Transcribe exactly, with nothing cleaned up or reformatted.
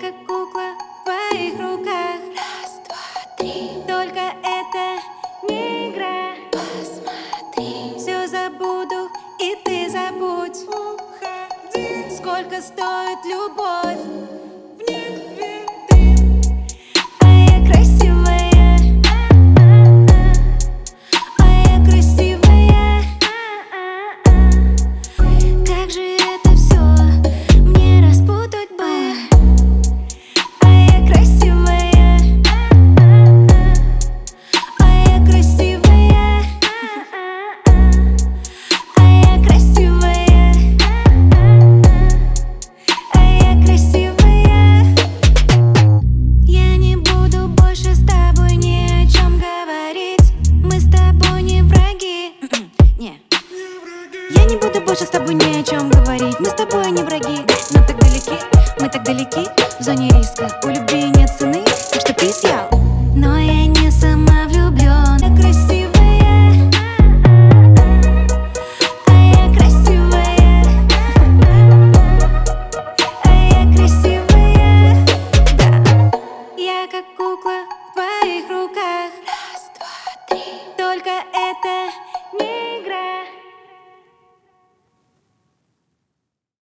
как кукла в твоих руках. Раз, два, три. Только это не игра. Посмотри. Все забуду, и ты забудь. Уходи, Сколько стоит любовь? в не веди. А я красивая, а я красивая. Как же это все мне распутать бы? А я красивая, а я красивая, а я красивая, а я красивая. Я не буду больше с тобой ни о чем говорить. Мы с тобой не враги. Не. Я не буду больше с тобой ни о чем говорить. Мы с тобой не враги, но так далеки. Мы так далеки, в зоне риска. У любви нет цены, так что peace, я.